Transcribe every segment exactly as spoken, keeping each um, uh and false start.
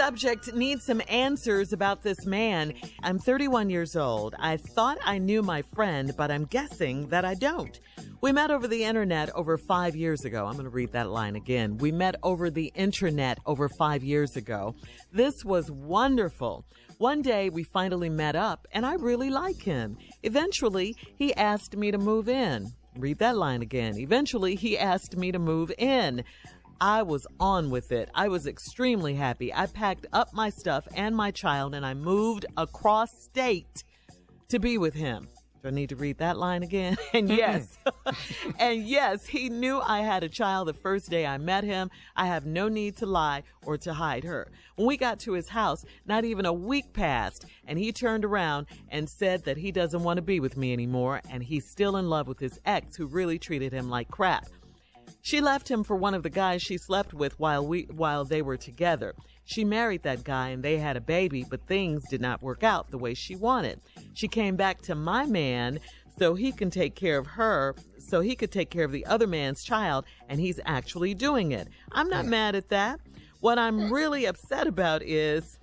subject, need some answers about this man. I'm thirty-one years old. I thought I knew my friend, but I'm guessing that I don't. We met over the internet over five years ago. I'm going to read that line again. We met over the internet over five years ago. This was wonderful. One day we finally met up, and I really like him. Eventually, he asked me to move in. Read that line again. Eventually, he asked me to move in. I was on with it. I was extremely happy. I packed up my stuff and my child, and I moved across state to be with him. Do I need to read that line again? And yes, and yes, he knew I had a child the first day I met him. I have no need to lie or to hide her. When we got to his house, not even a week passed, and he turned around and said that he doesn't want to be with me anymore, and he's still in love with his ex who really treated him like crap. She left him for one of the guys she slept with while we while they were together. She married that guy and they had a baby, but things did not work out the way she wanted. She came back to my man so he can take care of her, so he could take care of the other man's child, and he's actually doing it. I'm not mad at that. What I'm really upset about is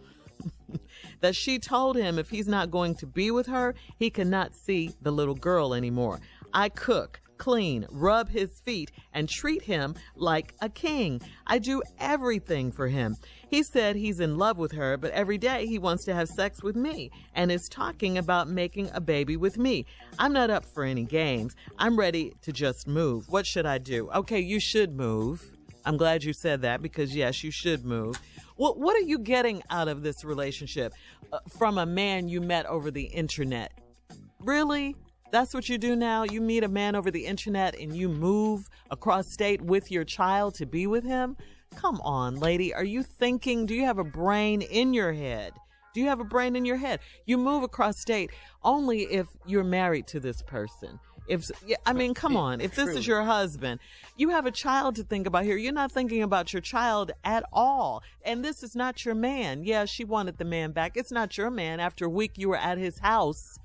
that she told him if he's not going to be with her, he cannot see the little girl anymore. I cook, clean, rub his feet, and treat him like a king. I do everything for him. He said he's in love with her, but every day he wants to have sex with me and is talking about making a baby with me. I'm not up for any games. I'm ready to just move. What should I do? Okay, you should move. I'm glad you said that because, yes, you should move. What, what are you getting out of this relationship uh, from a man you met over the internet? Really? That's what you do now? You meet a man over the internet and you move across state with your child to be with him? Come on, lady. Are you thinking, do you have a brain in your head? Do you have a brain in your head? You move across state only if you're married to this person. If I mean, come on. If this is your husband, you have a child to think about here. You're not thinking about your child at all. And this is not your man. Yeah, she wanted the man back. It's not your man. After a week you were at his house.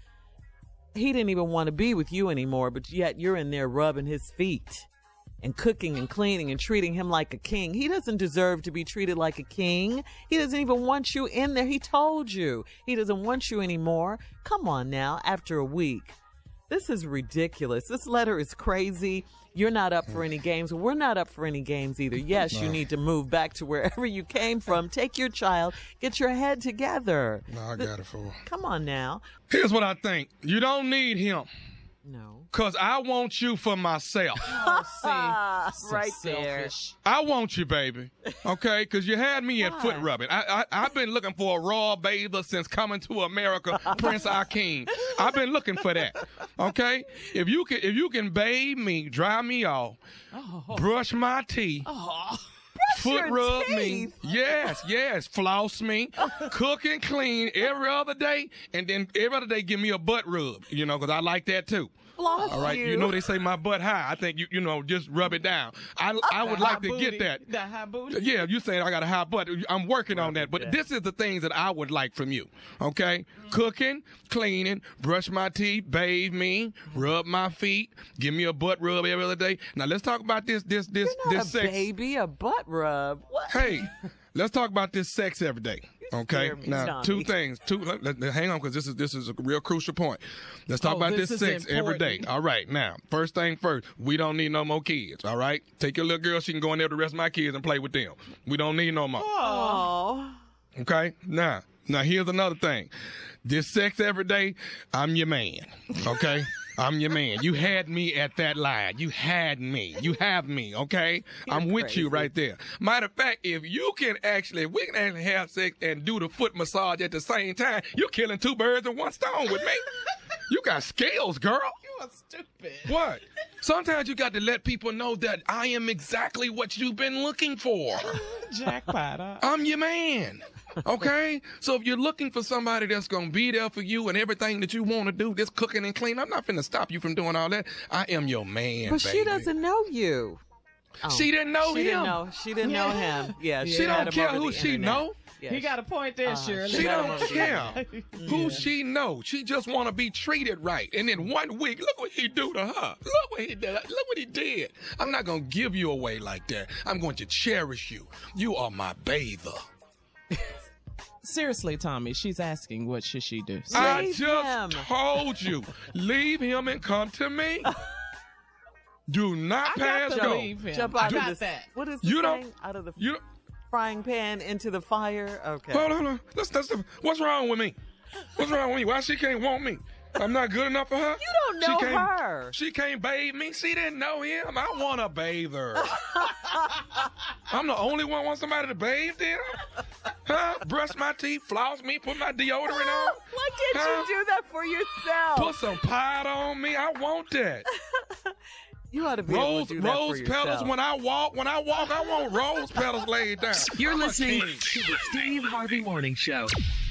He didn't even want to be with you anymore, but yet you're in there rubbing his feet and cooking and cleaning and treating him like a king. He doesn't deserve to be treated like a king. He doesn't even want you in there. He told you he doesn't want you anymore. Come on now, after a week. This is ridiculous. This letter is crazy. You're not up for any games. We're not up for any games either. Yes, no. You need to move back to wherever you came from. Take your child. Get your head together. No, I got it, fool. Come on now. Here's what I think. You don't need him. No. Because I want you for myself. Oh, see. So right selfish. there. I want you, baby. Okay? Because you had me at Why? foot rubbing. I, I, I've been looking for a raw bather since coming to America, Prince Akeem. I've been looking for that. Okay? If you can, if you can bathe me, dry me off, Oh. brush my teeth, Oh. foot your rub teeth. me. Yes, yes. Floss me. Cook and clean every other day. And then every other day give me a butt rub. You know, because I like that too. Floss All right. you. You know they say my butt high. I think, you you know, just rub it down. I I would The like high to booty. get that. The high booty. Yeah, you saying I got a high butt. I'm working on that. But this is the things that I would like from you. Okay? Cooking, cleaning, brush my teeth, bathe me, rub my feet, give me a butt rub every other day. Now let's talk about this this this You're not this a sex. baby, a butt rub. What? Hey, let's talk about this sex every day. Okay. scare me, Now, Tommy. two things. Two. Let, let- hang on, because this is this is a real crucial point. Let's talk Oh, about this this, is sex every day. important. All right. Now, first thing first, we don't need no more kids. All right. Take your little girl. She can go in there with the rest of my kids and play with them. We don't need no more. Oh. Okay. Now, now here's another thing. This sex every day, I'm your man. Okay. I'm your man. You had me at that line. You had me. You have me, okay? I'm with crazy. you right there. Matter of fact, if you can actually, if we can actually have sex and do the foot massage at the same time, you're killing two birds with one stone with me. You got skills, girl. You are stupid. What? Sometimes you got to let people know that I am exactly what you've been looking for. Jackpot. Huh? I'm your man. Okay? So if you're looking for somebody that's going to be there for you and everything that you want to do, this cooking and clean, I'm not finna stop you from doing all that. I am your man, But baby. she doesn't know you. Oh. She didn't know She him. didn't know. She didn't know Yeah. him. Yeah, She met don't him care over who the she internet. know. Yeah, He got a point there, Uh, Shirley. She met him don't over the care internet. who she know. She just want to be treated right. And in one week, look what he do to her. Look what he did. Look what he did. I'm not going to give you away like that. I'm going to cherish you. You are my bather. Seriously, Tommy, she's asking what should she do. I Leave just him. told you, leave him and come to me. Do not I pass got to go. leave him. Jump I out got of the, that. What is the You don't- saying? Out of the You frying pan into the fire? Okay. hold on, hold on. Let's, let's, what's wrong with me? What's wrong with me? Why she can't want me? I'm not good enough for her? You don't know she can't, her. She can't bathe me. She didn't know him. I want to bathe her. I'm the only one want somebody to bathe them? Huh? Brush my teeth, floss me, put my deodorant on. Why can't Huh? you do that for yourself? Put some pot on me. I want that. You ought to be Rose, able to do that for rose yourself. petals when I walk. When I walk, I want rose petals laid down. You're I'm a listening king. to the Steve Harvey Morning Show.